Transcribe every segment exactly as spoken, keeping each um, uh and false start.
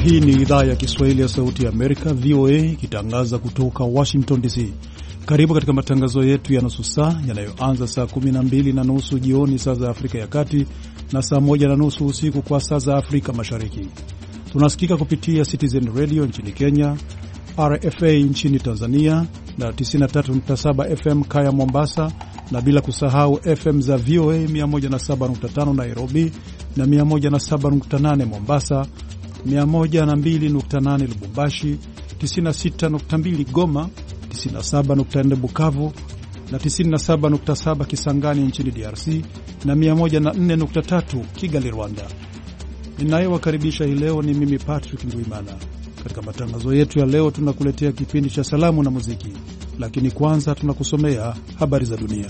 Hii ni idhaa ya Kiswahili ya Sauti ya Amerika, V O A, ikitangaza kutoka Washington D C. Karibu katika matangazo yetu ya nusu saa yanayoanza saa kumi na mbili na nusu jioni saa za Afrika ya Kati na saa moja na nusu usiku kwa saa za Afrika Mashariki. Tunasikika kupitia Citizen Radio nchini Kenya, R F A nchini Tanzania na tisini na tatu nukta saba F M Kaya Mombasa, na bila kusahau F M za V O A mia moja na saba nukta tano Nairobi na mia moja na saba nukta nane Mombasa, mia moja na mbili nukta nane Lubumbashi, tisini na sita nukta mbili Goma, tisini na saba nukta nne Bukavu na tisini na saba nukta saba Kisangani nchini D R C na mia moja na nne nukta tatu Kigali, Rwanda. Ninayewakaribisha hii leo ni mimi Patrick Ndwimana. Katika matangazo yetu ya leo tunakuletea kipindi cha salamu na muziki, lakini kwanza tunakusomea habari za dunia.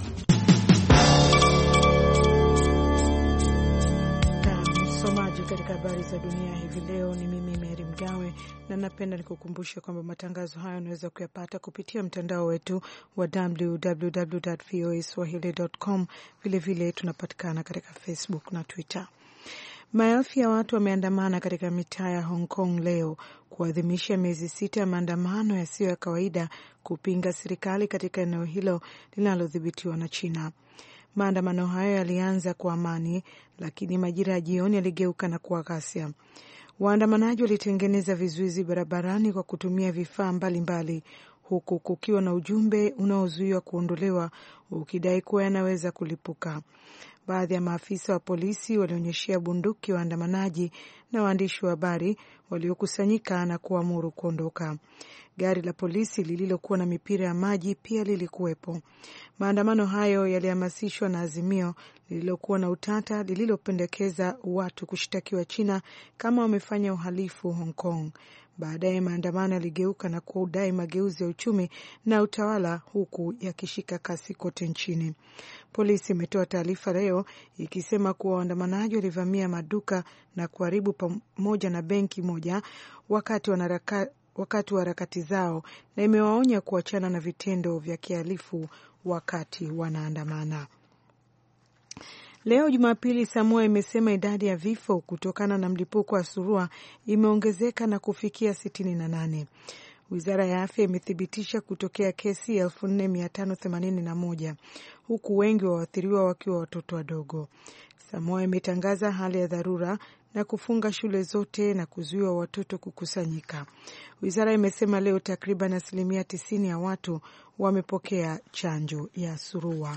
Msomaji katika habari za dunia hivi leo ni mimi Mary Mgawe, na napenda nikukumbusha kwamba matangazo hayo unaweza kuyapata kupitia mtandao wetu wa w w w dot v o a swahili dot com. Vile vile tunapatikana katika Facebook na Twitter. Maelfu ya watu wameandamana katika mitaa ya Hong Kong leo kuadhimisha miezi sita ya maandamano yasiyo ya kawaida kupinga serikali katika eneo hilo linalodhibitiwa na China. Maandamano hayo yalianza kwa amani, lakini majira ya jioni yaligeuka na kuwa ghasia. Waandamanaji walitengeneza vizuizi barabarani kwa kutumia vifaa mbalimbali, huku kukiwa na ujumbe unaozuiwa kuondolewa ukidai kuwa yanaweza kulipuka. Baadhi ya maafisa wa polisi walionyeshia bunduki waandamanaji na waandishi wa habari waliokusanyika na kuamuru kuondoka. Gari la polisi lililokuwa na mipira ya maji pia lilikuwepo. Maandamano hayo yalihamasishwa na azimio lililokuwa na utata lililopendekeza watu kushtakiwa China kama wamefanya uhalifu Hong Kong. Baadaye maandamano yaligeuka na kudai mageuzi ya uchumi na utawala, huku yakishika kasi kote nchini. Polisi imetoa taarifa leo ikisema kuwa waandamanaji walivamia maduka na kuharibu pamoja na benki moja wakati wanaraka, wakati wa harakati zao, na imewaonya kuachana na vitendo vya kihalifu wakati wanaandamana. Leo Jumapili, Samoa imesema idadi ya vifo kutokana na mlipuko wa surua imeongezeka na kufikia sitini na nane. Wizara ya afya imethibitisha kutokea kesi elfu nne mia tano themanini na moja, huku wengi wa waathiriwa wakiwa watoto wadogo. Samoa imetangaza hali ya dharura na kufunga shule zote na kuzuia watoto kukusanyika. Wizara imesema leo takriban asilimia tisini ya watu wamepokea chanjo ya surua.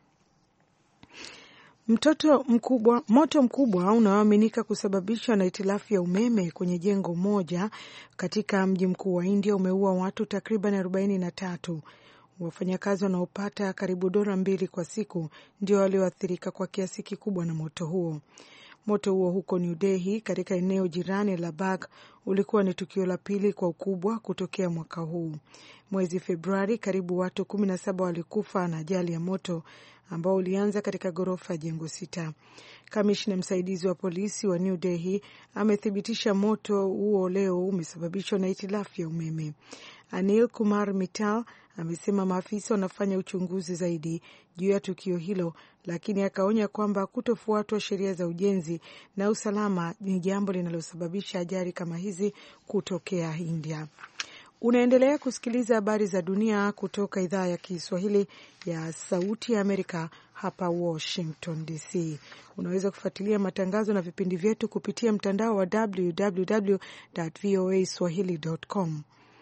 Mtoto mkubwa, moto mkubwa unaoaminika kusababishwa na hitilafu ya umeme kwenye jengo moja katika mji mkuu wa India umeua watu takriban arobaini na tatu. Wafanyakazi wanaopata karibu dola mbili kwa siku ndio walioathirika kwa kiasi kikubwa na moto huo. Moto huo huko New Delhi katika eneo jirani la Bagh ulikuwa ni tukio la pili kwa ukubwa kutokea mwaka huu. Mwezi Februari karibu watu kumi na saba walikufa na ajali ya moto ambao ulianza katika ghorofa ya jengo sita. Kamishna msaidizi wa polisi wa New Delhi amethibitisha moto huo leo umesababishwa na hitilafu ya umeme. Anil Kumar Mittal amesema maafisa wanafanya uchunguzi zaidi juu ya tukio hilo, lakini akaonya kwamba kutofuatwa sheria za ujenzi na usalama ni jambo linalosababisha ajali kama hizi kutokea India. Unaendelea kusikiliza habari za dunia kutoka idhaa ya Kiswahili ya Sauti ya Amerika hapa Washington D C. Unaweza kufuatilia matangazo na vipindi vyetu kupitia mtandao wa w w w dot v o a swahili dot com.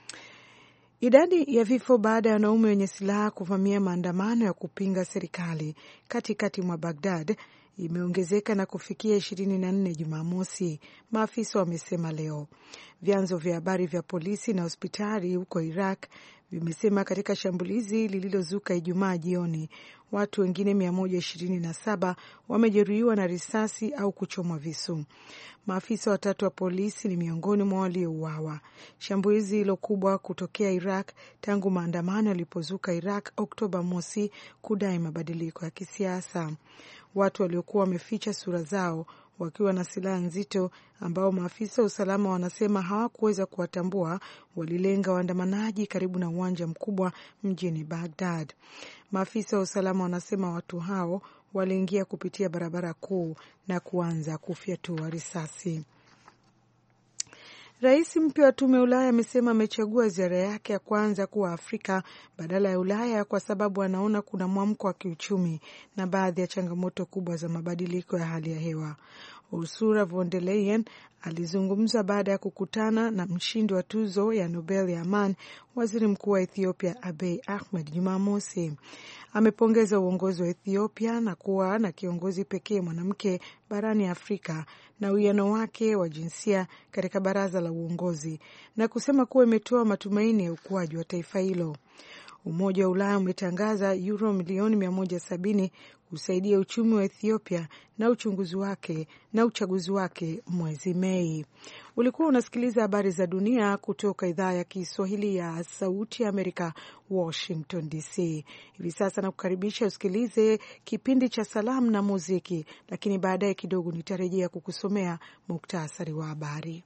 Idadi ya vifo baada ya wanaume wenye silaha kuvamia maandamano ya kupinga serikali katikati mwa Baghdad imeongezeka na kufikia ishirini na nne Jumamosi, maafisa wamesema leo. Vyanzo vya habari vya polisi na hospitali huko Iraq vimesema katika shambulizi lililozuka Ijumaa jioni, watu wengine mia moja ishirini na saba wamejeruhiwa na risasi au kuchomwa visu. Maafisa watatu wa polisi ni miongoni mwa waliouawa. Shambulizi hilo kubwa kutokea Iraq tangu maandamano yalipozuka Iraq Oktoba mosi kudai mabadiliko ya kisiasa. Watu waliokuwa wameficha sura zao wakiwa na silaha nzito ambao maafisa wa usalama wanasema hawakuweza kuwatambua walilenga waandamanaji karibu na uwanja mkubwa mjini Baghdad. Maafisa wa usalama wanasema watu hao waliingia kupitia barabara kuu na kuanza kufyatua risasi. Rais mpya wa tume ya Ulaya amesema amechagua ziara yake ya kwanza kuwa Afrika badala ya Ulaya kwa sababu anaona kuna mwamko wa kiuchumi na baadhi ya changamoto kubwa za mabadiliko ya hali ya hewa. Ursula von der Leyen alizungumza baada ya kukutana na mshindi wa tuzo ya Nobel ya amani, waziri mkuu wa Ethiopia Abiy Ahmed, Jumamosi. Amepongeza uongozi wa Ethiopia na kuwa na kiongozi pekee mwanamke barani Afrika na uwiano wake wa jinsia katika baraza la uongozi na kusema kuwa imetoa matumaini ya ukuaji wa taifa hilo. Umoja wa Ulaya umetangaza euro milioni mia moja sabini kusaidia uchumi wa Ethiopia na uchunguzi wake na uchaguzi wake mwezi Mei. Ulikuwa unasikiliza habari za dunia kutoka idhaa ya Kiswahili ya Sauti ya Amerika, Washington D C. Hivi sasa nakukaribisha usikilize kipindi cha salamu na muziki, lakini baadaye kidogo nitarejea kukusomea muktasari wa habari.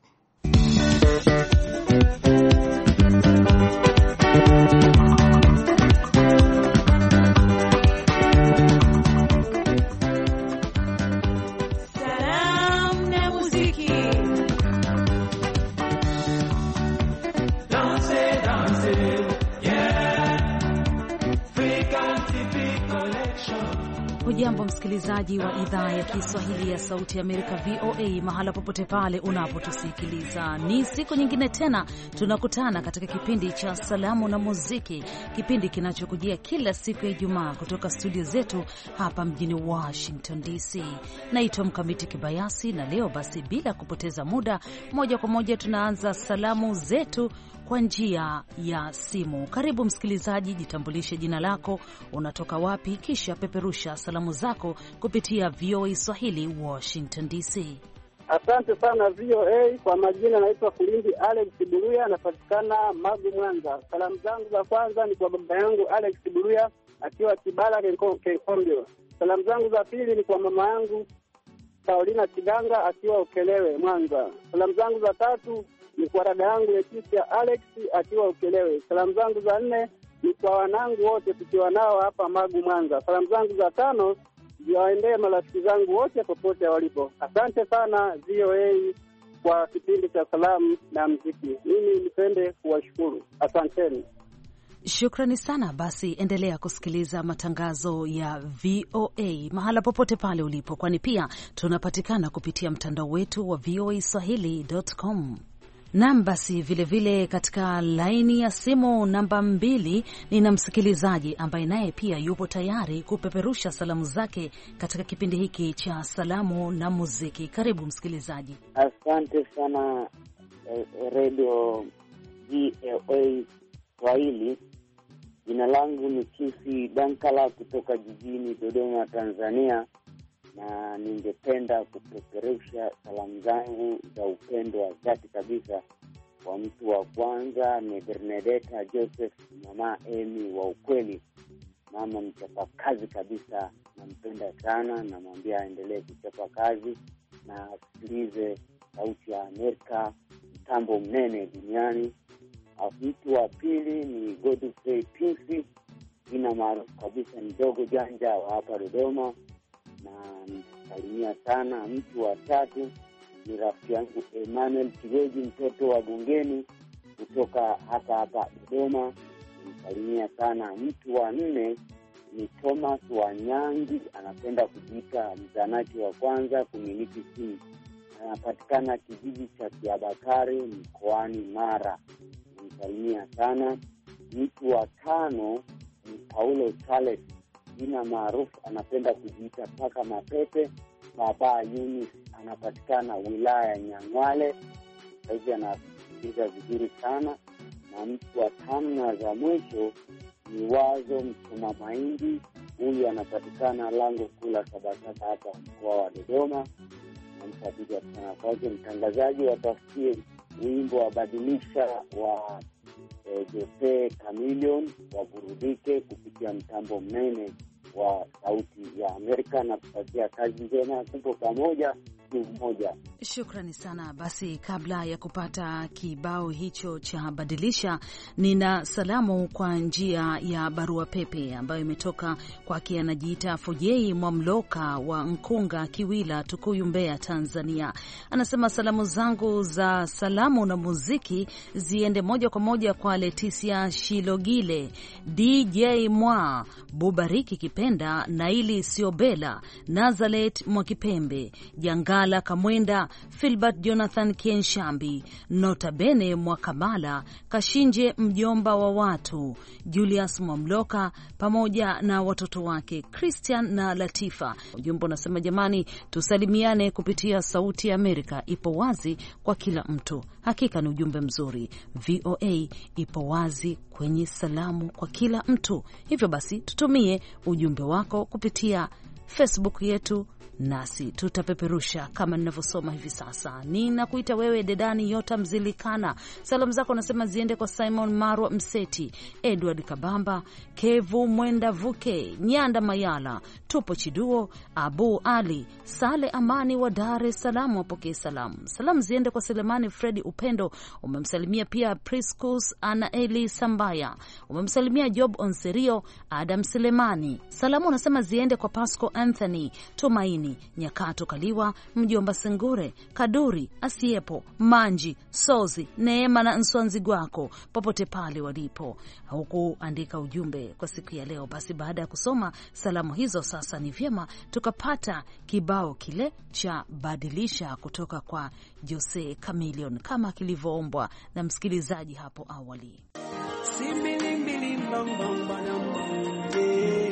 Hujambo msikilizaji wa idhaa ya Kiswahili ya Sauti ya Amerika V O A mahala popote pale unapotusikiliza. Ni siku nyingine tena tunakutana katika kipindi cha salamu na muziki, kipindi kinachokujia kila siku ya Ijumaa kutoka studio zetu hapa mjini Washington D C. Naitwa Mkamiti Kibayasi na leo basi bila kupoteza muda, moja kwa moja tunaanza salamu zetu kwa njia ya simu. Karibu msikilizaji, jitambulishe jina lako, unatoka wapi, kisha peperusha salamu zako kupitia V O A Swahili Washington D C. Asante sana V O A. Kwa majina naitwa Kulindi Alex Buruya, napatikana Magu, Mwanza. Salamu zangu za kwanza ni kwa baba yangu Alex Buruya akiwa Kibala Kenkombio. Salamu zangu za pili ni kwa mama yangu Paulina Kiganga akiwa Ukelewe, Mwanza. Salamu zangu za tatu ni kwa dada yangu Leticia Alex akiwa Ukelewe. Salamu zangu za nne ni kwa wanangu wote tukiwa nao hapa Magu, Mwanza. Salamu zangu za tano ziwaendee marafiki zangu wote popote walipo. Asante sana V O A kwa kipindi cha salamu na muziki. Mimi nipende kuwashukuru. Asanteni. Shukrani sana. Basi endelea kusikiliza matangazo ya V O A mahala popote pale ulipo, kwani pia tunapatikana kupitia mtandao wetu wa V O A Swahili dot com. Naam, basi vile vile katika laini ya simu namba mbili nina msikilizaji ambaye naye pia yupo tayari kupeperusha salamu zake katika kipindi hiki cha salamu na muziki. Karibu msikilizaji. Asante sana eh, Radio V O A Swahili. Jina langu ni Kisi Dankala kutoka jijini Dodoma, Tanzania, na ningependa kupeperusha salamu zangu za upendo wa dhati kabisa kwa mtu wa kwanza ni Bernadetta Joseph, mama Emi wa ukweli, mama mchapa kazi kabisa, nampenda sana, namwambia aendelee kuchapa kazi na asikilize Sauti ya Amerika, mtambo mnene duniani. Mtu wa pili ni Godfrey Pinsi, jina maarufu kabisa ni Dogo Janja wa hapa Dodoma, na msalimia sana. Mtu wa tatu ni rafiki yangu Emmanuel Kiweji, mtoto wa Bungeni kutoka hapa hapa Dodoma, msalimia sana. Mtu wa nne ni Thomas Wanyangi, anapenda kujiita mzanaki wa kwanza kumiliki simu, anapatikana kijiji cha Kiabakari mkoani Mara, msalimia sana. Mtu wa tano ni Paulo Charles, jina maarufu anapenda kujiita paka mapepe, baba Yunis, anapatikana wilaya ya Nyang'wale, hivi anasikiliza vizuri sana. Na mtu wa tano na za mwisho ni Wazo Mtuma Mahindi, huyu anapatikana lango kula Sabasaba hapa mkoa wa Dodoma, na msabiga sana kwake. Mtangazaji watafikie wimbo wa Badilisha wa eh, Jose Chameleone, waburudike kupitia mtambo mnene wa Sauti ya Amerika, na kupatia kazi njema, tupo pamoja, ni mmoja. Shukrani sana. Basi kabla ya kupata kibao hicho cha badilisha, nina salamu kwa njia ya barua pepe ambayo imetoka kwake, anajiita Fojei Mwamloka wa Nkunga, Kiwila, Tukuyu, Mbeya, Tanzania. Anasema salamu zangu za salamu na muziki ziende moja kwa moja kwa Leticia Shilogile, D J Mwa, Bubariki Kipenda, Naili Siobela, Nazaret Mwakipembe, Jangala Kamwenda, Filbert Jonathan Kenshambi, Nota Bene Mwakamala, Kashinje mjomba wa watu, Julius Mwamloka pamoja na watoto wake Christian na Latifa. Ujumbe unasema jamani, tusalimiane kupitia Sauti ya Amerika, ipo wazi kwa kila mtu. Hakika ni ujumbe mzuri. V O A ipo wazi kwenye salamu kwa kila mtu. Hivyo basi tutumie ujumbe wako kupitia Facebook yetu, nasi tutapeperusha kama ninavyosoma hivi sasa. Ninakuita wewe Dedani Yota Mzilikana. Salamu zako nasema ziende kwa Simon Marwa Mseti, Edward Kabamba, Kevu Mwenda Vuke, Nyanda Mayala, Tupo Chiduo, Abu Ali, Sale Amani wa Dar es Salaam, wapokee salamu. Salamu ziende kwa Selemani Fredi Upendo, umemsalimia pia Priscus Anaeli Sambaya, umemsalimia Job Onserio, Adam Selemani. Salamu unasema ziende kwa Pasco Anthony, Tumaini Nyakato Kaliwa, mjomba Sengure, Kaduri Asiepo, Manji Sozi, Neema na Nswanzi Gwako popote pale walipo. Huku andika ujumbe kwa siku ya leo. Basi baada ya kusoma salamu hizo, sasa ni vyema tukapata kibao kile cha badilisha kutoka kwa Jose Chameleone kama kilivyoombwa na msikilizaji hapo awali. Simbili mbili mbamba mbana mbamba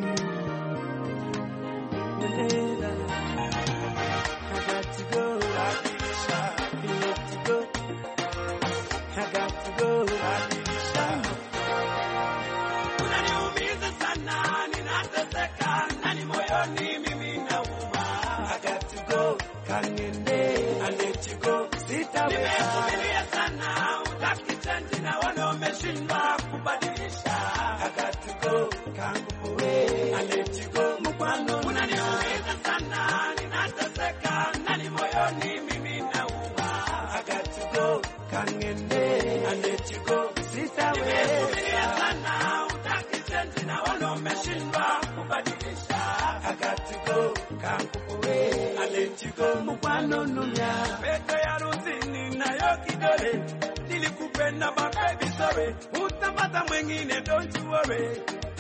Nilikupenda baby sorry, utapata mwingine don't you worry.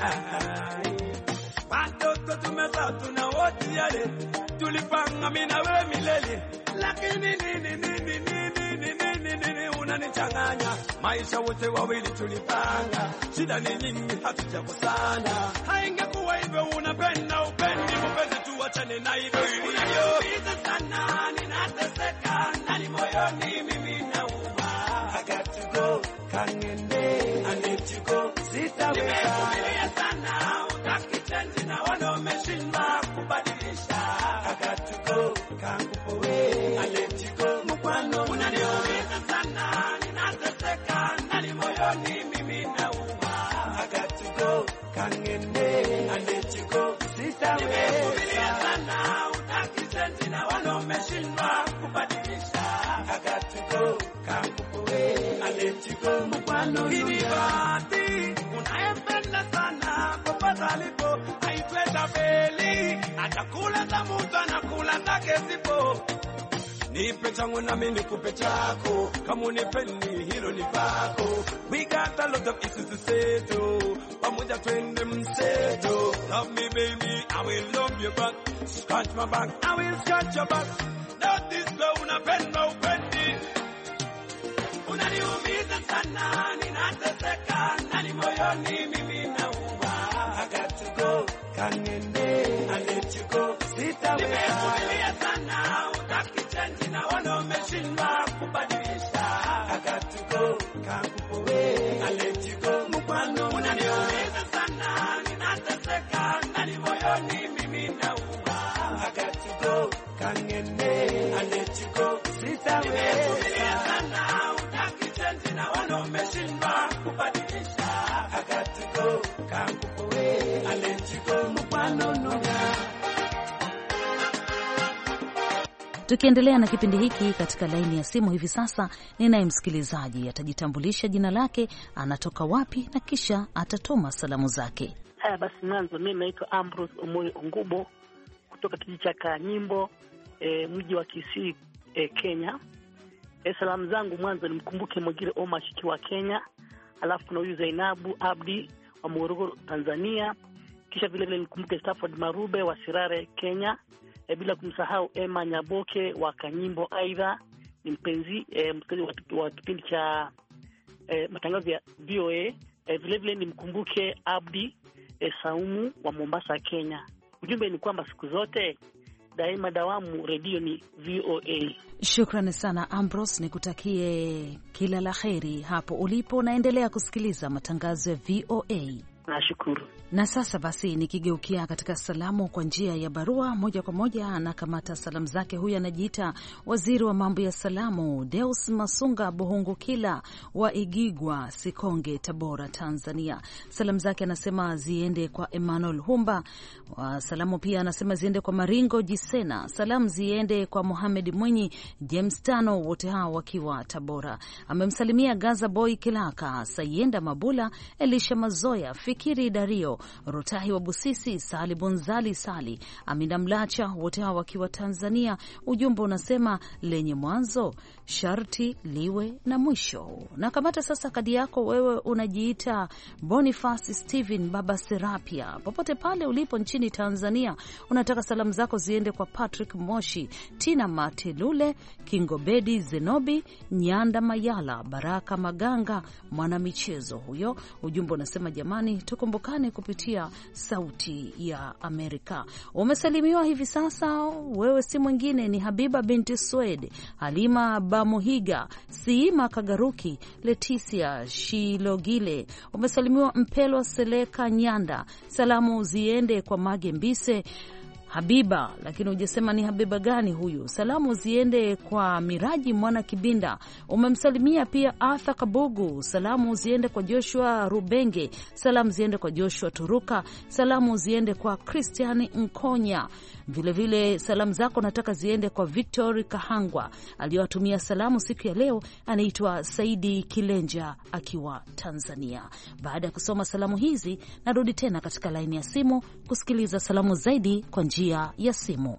Watoto tumezaa tuna wote yale, tulipanga mimi na wewe milele, lakini nini nini nini nini nini unanichanganya. Maisha wote wawili tulipanga, shida ni nyingi hatujakosana. Haingekuwa hivyo, unapenda upendi mpenzi, tuachane na hivyo. Unaniumiza sana, ninateseka ndani moyoni mimi na Kangende, I let you go, sitaweza. Nimevumilia sana, utaki change na wana umeshindwa kubadilisha. I got to go, kangupowe, I let you go, mkwano. Unaniumiza sana, ninateseka ndani moyoni mimi nauma. I got to go, kangende, I let you go, sitaweza. Nimevumilia sana, utaki change na wana umeshindwa kubadilisha. I got to go, kangupowe, I let you go, mkwano. Kinibati, unayempenda sana, popote alipo, haitweta beli. Atakula za mtu, anakula zake zipo. Nipe changu na mimi nikupe chako, kama unipendi hilo ni pako. We got a lot of issues to settle, pamoja twende mseto. Love me baby, I will love you back. Scratch my back, I will scratch your back. Not this love, unapenda upendi. Unaniumiza sana, ninateseka ndani moyoni mimi nauma. I got to go, kangende, I let you go, sitaweza. Nimevumilia sana, utaki change na wana umeshindwa kubadilisha. I got to go, kangupowe, I let you go, mkwano. Unaniumiza sana, ninateseka ndani moyoni mimi nauma. I got to go, kangende, I let you go, sitaweza. Nimevumilia sana, utaki change na wana umeshindwa kubadilisha. I got to go, kangupowe, I let you go, mkwano. Tukiendelea na kipindi hiki, katika laini ya simu hivi sasa ninaye msikilizaji. Atajitambulisha jina lake, anatoka wapi, na kisha atatuma salamu zake. Haya basi, mwanzo mimi naitwa Ambrose Omoyo Ongubo kutoka kijiji cha Kanyimbo, e, mji wa Kisii, e, Kenya. E, salamu zangu mwanzo nimkumbuke Mogire Oma Shiki wa Kenya, alafu kuna huyu Zainabu Abdi wa Morogoro, Tanzania. Kisha vile vile nikumbuke Stafford Marube wa Sirare, Kenya. E, bila kumsahau Emma Nyaboke wa Kanyimbo. Aidha ni mpenzi e, msikilizaji wa kipindi cha e, matangazo ya V O A. E, vile vile nimkumbuke Abdi e, Saumu wa Mombasa, Kenya. Ujumbe ni kwamba siku zote daima dawamu redio ni V O A. Shukrani sana Ambrose, nikutakie kila la kheri hapo ulipo. Naendelea kusikiliza matangazo ya V O A. Nashukuru. Na sasa basi, nikigeukia katika salamu kwa njia ya barua moja kwa moja, anakamata salamu zake. Huyu anajiita waziri wa mambo ya salamu, Deus Masunga Buhungukila wa Igigwa, Sikonge, Tabora, Tanzania. Salamu zake anasema ziende kwa Emmanuel Humba. Salamu pia anasema ziende kwa Maringo Jisena. Salamu ziende kwa Mohamed Mwinyi, James Tano, wote hao wakiwa Tabora. Amemsalimia Gaza Boy Kilaka, Sayenda Mabula, Elisha Mazoya, Fikiri Dario, Rotahi wa Busisi, Sali Bonzali Sali, Amina Mlacha, wote hao wakiwa Tanzania. Ujumbe unasema lenye mwanzo sharti liwe na mwisho. Na kamata sasa kadi yako, wewe unajiita Boniface Steven Baba Serapia, popote pale ulipo nchini Tanzania. Unataka salamu zako ziende kwa Patrick Moshi, Tina Matelule, Kingobedi Zenobi, Nyanda Mayala, Baraka Maganga, mwana michezo huyo. Ujumbe unasema jamani, tukumbukane kupitia Sauti ya Amerika. Umesalimiwa hivi sasa, wewe si mwingine ni Habiba binti Swede, Halima Bamuhiga, Siima Kagaruki, Leticia Shilogile. Umesalimiwa Mpelwa Seleka Nyanda. Salamu ziende kwa Mage Mbise Habiba, lakini hujasema ni Habiba gani huyu. Salamu ziende kwa Miraji Mwana Kibinda. Umemsalimia pia Arthur Kabugu. Salamu ziende kwa Joshua Rubenge. Salamu ziende kwa Joshua Turuka. Salamu ziende kwa Christian Nkonya. Vile vile salamu zako nataka ziende kwa Victor Kahangwa. Aliyowatumia salamu siku ya leo anaitwa Saidi Kilenja akiwa Tanzania. Baada ya kusoma salamu hizi, narudi tena katika laini ya simu kusikiliza salamu zaidi kwa njia ya simu.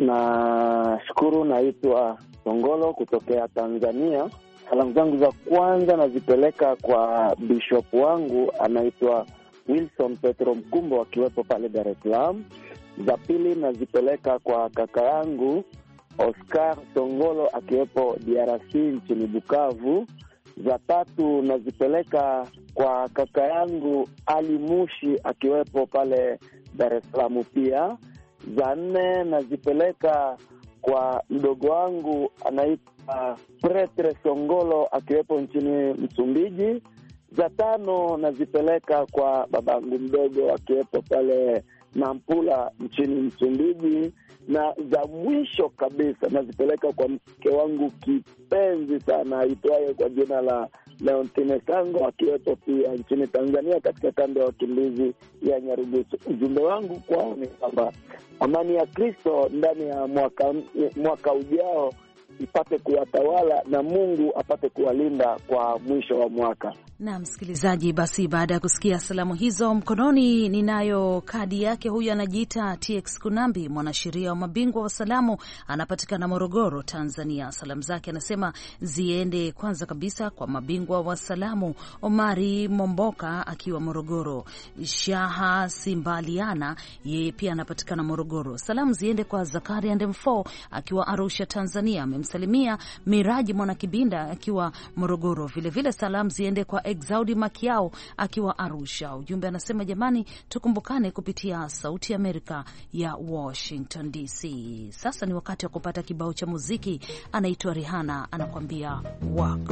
Na shukuru, naitwa Songolo kutokea Tanzania. Salamu zangu za kwanza nazipeleka kwa bishop wangu anaitwa Wilson Petro Mkumbo akiwepo pale Dar es Salaam. Za pili nazipeleka kwa kaka yangu Oscar Songolo akiwepo D R C nchini Bukavu. Za tatu nazipeleka kwa kaka yangu Ali Mushi akiwepo pale Dar es Salaam pia. Za nne nazipeleka kwa mdogo wangu anaitwa Pretre Songolo akiwepo nchini Msumbiji. Za tano nazipeleka kwa babangu mdogo akiwepo pale Nampula nchini Msumbiji. Na za mwisho kabisa nazipeleka kwa mke wangu kipenzi sana aitwaye kwa jina la Leontine Sango akiwepo pia nchini Tanzania katika kambi ya wakimbizi ya Nyarugusu. Ujumbe wangu kwao ni kwamba amani ya Kristo ndani ya mwaka, mwaka ujao ipate kuwatawala na Mungu apate kuwalinda kwa mwisho wa mwaka. Na msikilizaji, basi baada ya kusikia salamu hizo, mkononi ninayo kadi yake. Huyu anajiita T X Kunambi, mwanasheria wa mabingwa wa salamu, anapatikana Morogoro, Tanzania. Salamu zake anasema ziende kwanza kabisa kwa mabingwa wa salamu Omari Momboka akiwa Morogoro, Shaha Simbaliana, yeye pia anapatikana Morogoro. Salamu ziende kwa Zakaria Ndemfo akiwa Arusha, Tanzania. Amemsalimia Miraji Mwana Kibinda akiwa Morogoro. Vile vile salamu ziende kwa Exaudi Makiao akiwa Arusha. Ujumbe anasema jamani, tukumbukane kupitia Sauti ya Amerika ya Washington D C. Sasa ni wakati wa kupata kibao cha muziki. Anaitwa Rihanna, anakuambia Walk.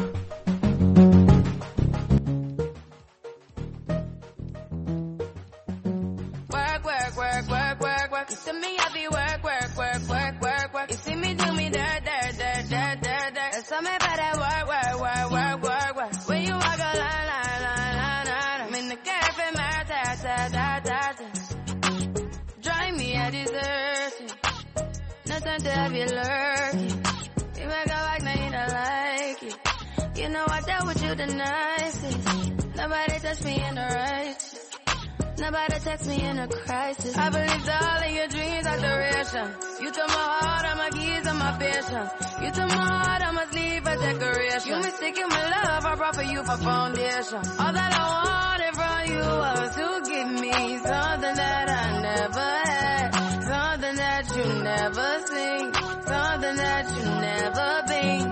Work, work, work, work, work, work. You see me, I be work, work, work, work, work, work. You see me do me dirt, dirt, dirt, dirt, dirt, dirt. That's how me better work, work, work, work, work, work. When you walk a line, line, line, line, line. I'm in the cafe, my ta, ta, ta, ta, ta. Drive me a dessert. Now innocent to have you lurking. You make a like, now you don't like it. You know I dealt with you the nicest. Nobody touched me in the righteous. Nobody text me in a crisis. I believed all of your dreams are duration. You took my heart, all my keys, and my patience. You took my heart, I must leave a decoration. You mistaken my love, I brought for you for foundation. All that I wanted from you was to give me something that I never had, something that you never seen, something that you never been.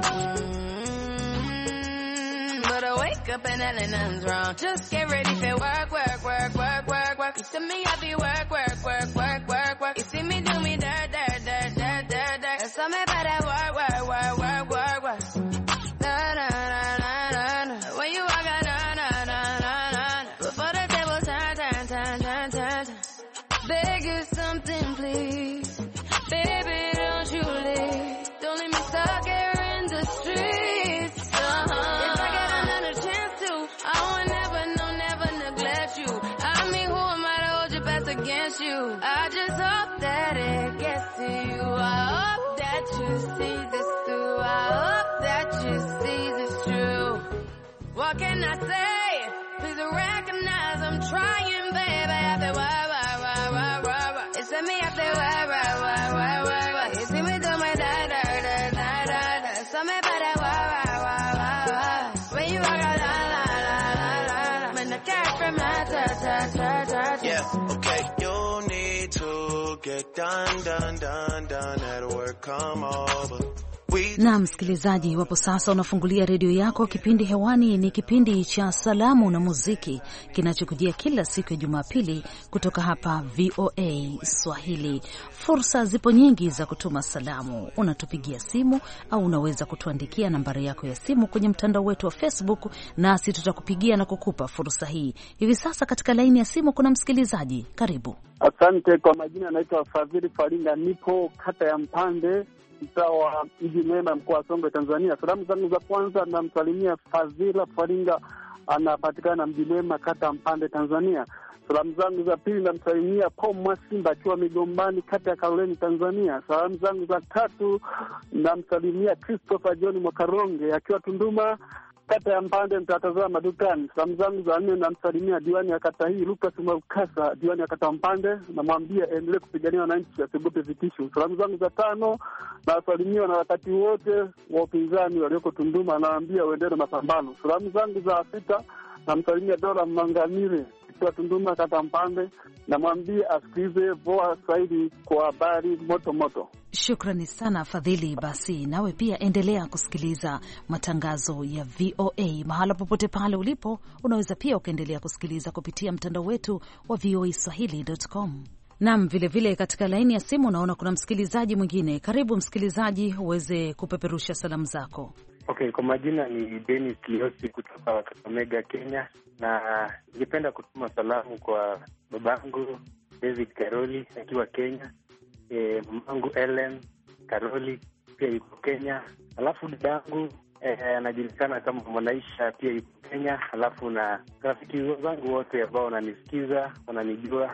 Mm-hmm. But I wake up and nothing's wrong. Just get ready for work, work, work, work, work, work. You see me, I be work, work, work, work, work, work. You see me do me dirt, dirt, dirt, dirt, dirt, dirt. There's something about that work, work, work, work, work, work. Na na na na na na. When you walk out, na na na na na. Before the table turn, turn, turn, turn, turn, turn. Beg you something, please. Baby, don't you leave. Don't leave me stuck here in the streets. Uh-huh. If I get another chance to, I will never, no, never neglect you. I mean, who am I to hold your best against you? I just hope that it gets to you. I hope that you see this through. I hope that you see this true. What can I say? Please recognize I'm trying, baby. I feel why, why, why, why, why, why. It's me, I feel why, why, why, why, why, why. You see me do my da, da, da, da, da, da. Something about that why, why, why, why, why. When you walk out, la, la, la, la, la, la. When the cat from my ta, ta, ta, ta, ta. Yeah, okay. You need to get done, done, done, done at work. Come over. Na msikilizaji, wapo sasa unafungulia redio yako. Kipindi hewani ni kipindi cha salamu na muziki kinachokujia kila siku ya Jumapili kutoka hapa V O A Swahili. Fursa zipo nyingi za kutuma salamu. Unatupigia simu au unaweza kutuandikia nambari yako ya simu kwenye mtandao wetu wa Facebook, nasi tutakupigia na kukupa fursa hii. Hivi sasa katika laini ya simu kuna msikilizaji. Karibu. Asante. Kwa majina anaitwa Fadhili Faringa, nipo kata ya Mpande, mtaa wa Mji Mwema, mkoa wa Songwe, Tanzania. Salamu zangu za kwanza namsalimia Fadhila Faringa, anapatikana Mji Mwema, kata ya Mpande, Tanzania. Salamu zangu za pili namsalimia Paul Mwasimba akiwa Migombani, kata ya Kaloleni, Tanzania. Salamu zangu za tatu namsalimia Christopher John Mwakaronge akiwa Tunduma, kata ya Mpande, mtatazama dukani. Salamu zangu za nne namsalimia diwani ya kata hii Lucas Mwakasa, diwani ya kata Mpande, namwambia endelee kupigania wananchi, asiogope vitisho. Salamu zangu za tano nasalimia na wakati wote wa upinzani walioko Tunduma, naambia waendelee na mapambano. Salamu zangu za sita namsalimia Dora Manganire kwa Tunduma, kata Mpande, namwambia asikilize V O A Swahili kwa habari moto moto. Shukrani sana Fadhili. Basi nawe pia endelea kusikiliza matangazo ya V O A mahala popote pale ulipo. Unaweza pia ukaendelea kusikiliza kupitia mtandao wetu wa v o a swahili dot com. Naam, vile vile katika laini ya simu naona kuna msikilizaji mwingine. Karibu msikilizaji, uweze kupeperusha salamu zako. Okay, kwa majina ni Dennis Liosi kutoka Kakamega, Kenya, na ningependa kutuma salamu kwa babangu David Karoli akiwa Kenya, e, mamangu Ellen Karoli pia yuko Kenya, alafu dadangu anajulikana e, kama Mwanaisha pia yuko Kenya, alafu na rafiki zangu wote ambao wananisikiza wananijua.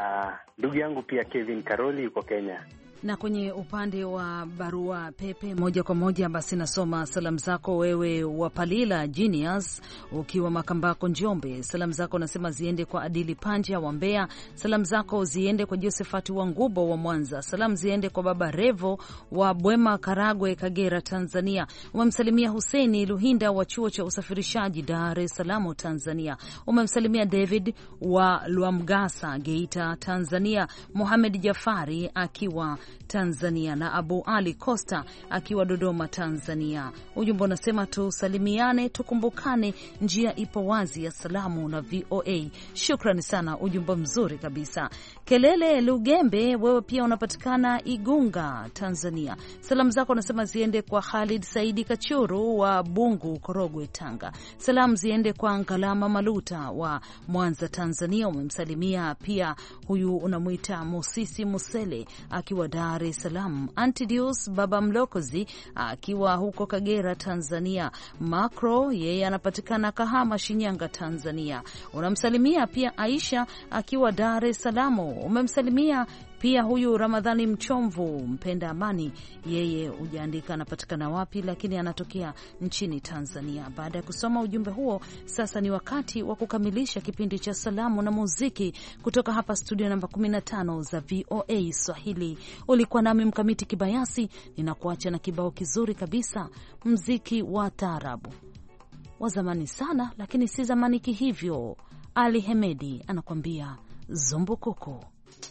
Ndugu yangu pia Kevin Karoli yuko Kenya. Na kwenye upande wa barua pepe moja kwa moja, basi nasoma salamu zako wewe Wapalila Genius ukiwa Makambako, Njombe. Salamu zako nasema ziende kwa Adili Panja wa Mbeya. Salamu zako ziende kwa Josephat wa Ngubo wa Mwanza. Salamu ziende kwa Baba Revo wa Bwema, Karagwe, Kagera, Tanzania. Umemsalimia Hussein Luhinda wa chuo cha usafirishaji Dar es Salaam, Tanzania. Umemsalimia David wa Luamgasa, Geita, Tanzania. Mohamed Jafari akiwa Tanzania na Abu Ali Costa akiwa Dodoma, Tanzania. Ujumbe unasema tusalimiane, tukumbukane, njia ipo wazi ya salamu na V O A. Shukrani sana, ujumbe mzuri kabisa. Kelele Lugembe, wewe pia unapatikana Igunga, Tanzania. Salamu zako unasema ziende kwa Khalid Saidi Kachuru wa Bungu, Korogwe, Tanga. Salamu ziende kwa Ngalama Maluta wa Mwanza, Tanzania. Umemsalimia pia huyu unamuita Musisi Musele akiwa Dar es Salaam. Antidius Baba Mlokozi akiwa huko Kagera, Tanzania. Macro yeye anapatikana Kahama, Shinyanga, Tanzania. Unamsalimia pia Aisha akiwa Dar es Salaam. Umemsalimia Pia huyu Ramadhani Mchomvu mpenda amani, yeye hujaandika anapatikana wapi, lakini anatokea nchini Tanzania. Baada ya kusoma ujumbe huo, sasa ni wakati wa kukamilisha kipindi cha salamu na muziki kutoka hapa studio namba kumi na tano za V O A Swahili. Ulikuwa nami Mkamiti Kibayasi, ninakuacha na kibao kizuri kabisa, mziki wa taarabu wa zamani sana, lakini si zamani kihivyo. Ali Hemedi anakuambia Zumbukuku.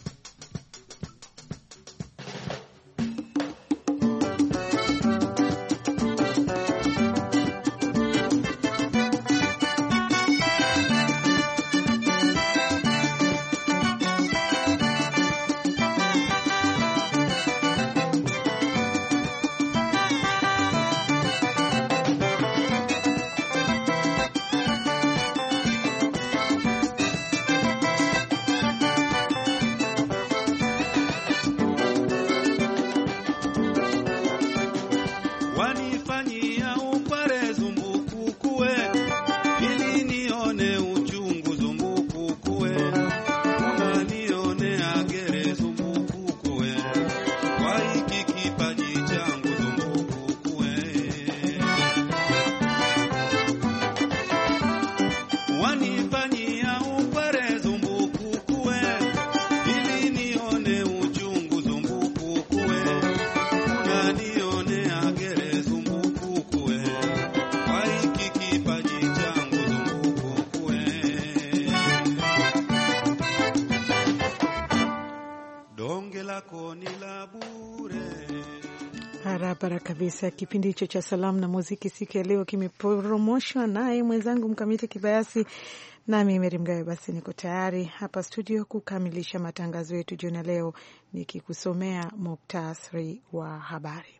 Barabara kabisa. Kipindi hicho cha salamu na muziki siku ya leo kimeporomoshwa naye mwenzangu Mkamiti Kibayasi, nami Meri Mgawe. Basi niko tayari hapa studio kukamilisha matangazo yetu jioni leo, nikikusomea muktasari wa habari.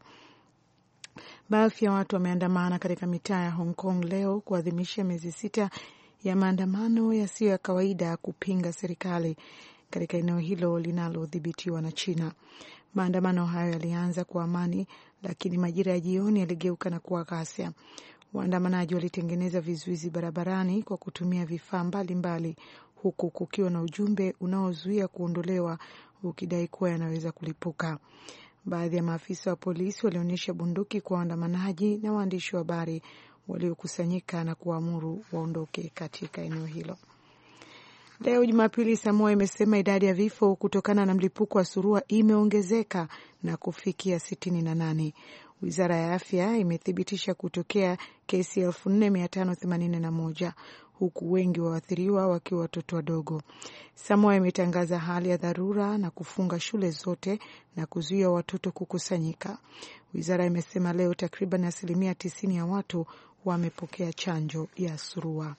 Baadhi ya watu wameandamana katika mitaa ya Hong Kong leo kuadhimisha miezi sita ya maandamano yasiyo ya kawaida kupinga serikali katika eneo hilo linalodhibitiwa na China. Maandamano hayo yalianza kwa amani, lakini majira ya jioni yaligeuka na kuwa ghasia. Waandamanaji walitengeneza vizuizi barabarani kwa kutumia vifaa mbalimbali, huku kukiwa na ujumbe unaozuia kuondolewa, ukidai kuwa yanaweza kulipuka. Baadhi ya maafisa wa polisi walionyesha bunduki kwa waandamanaji na waandishi wa habari waliokusanyika na kuamuru waondoke katika eneo hilo. Leo Jumapili, Samoa imesema idadi ya vifo kutokana na mlipuko wa surua imeongezeka na kufikia sitini na nane. Wizara ya afya imethibitisha kutokea kesi elfu nne mia tano themanini na moja, huku wengi wa waathiriwa wakiwa watoto wadogo. Samoa imetangaza hali ya dharura na kufunga shule zote na kuzuia watoto kukusanyika. Wizara imesema leo takriban asilimia tisini ya watu wamepokea chanjo ya surua.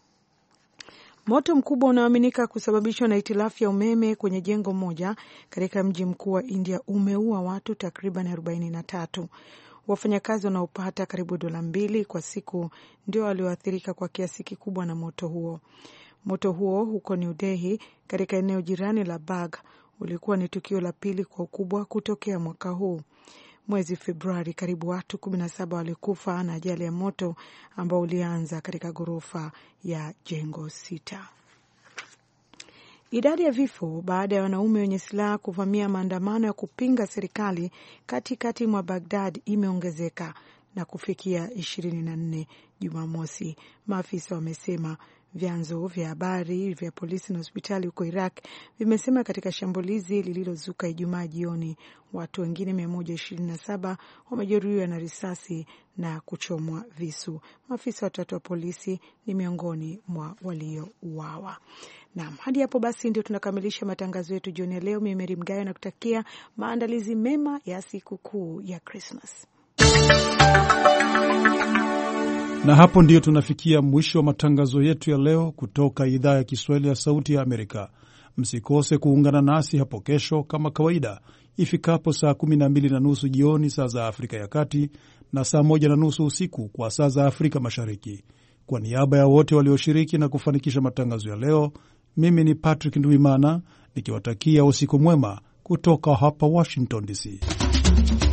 Moto mkubwa unaoaminika kusababishwa na hitilafu ya umeme kwenye jengo moja katika mji mkuu wa India umeua watu takriban arobaini na tatu. Wafanyakazi wanaopata karibu dola mbili kwa siku ndio walioathirika kwa kiasi kikubwa na moto huo. Moto huo huko New Delhi katika eneo jirani la Bagh ulikuwa ni tukio la pili kwa ukubwa kutokea mwaka huu. Mwezi Februari karibu watu kumi na saba walikufa na ajali ya moto ambao ulianza katika ghorofa ya jengo sita. Idadi ya vifo baada ya wanaume wenye silaha kuvamia maandamano ya kupinga serikali katikati mwa Baghdad imeongezeka na kufikia ishirini na nne Jumamosi, maafisa wamesema. Vyanzo vya habari vya polisi na hospitali huko Iraq vimesema katika shambulizi lililozuka Ijumaa jioni, watu wengine mia moja ishirini na saba wamejeruhiwa na risasi na kuchomwa visu. Maafisa watatu wa polisi ni miongoni mwa waliouawa. Naam, hadi hapo basi ndio tunakamilisha matangazo yetu jioni ya leo. Mimi Meri Mgawe na kutakia maandalizi mema ya siku kuu ya Christmas. Na hapo ndiyo tunafikia mwisho wa matangazo yetu ya leo kutoka idhaa ya Kiswahili ya Sauti ya Amerika. Msikose kuungana nasi hapo kesho kama kawaida ifikapo saa kumi na mbili na nusu jioni saa za Afrika ya Kati na saa moja na nusu usiku kwa saa za Afrika Mashariki. Kwa niaba ya wote walioshiriki na kufanikisha matangazo ya leo, mimi ni Patrick Ndwimana nikiwatakia usiku mwema kutoka hapa Washington D C.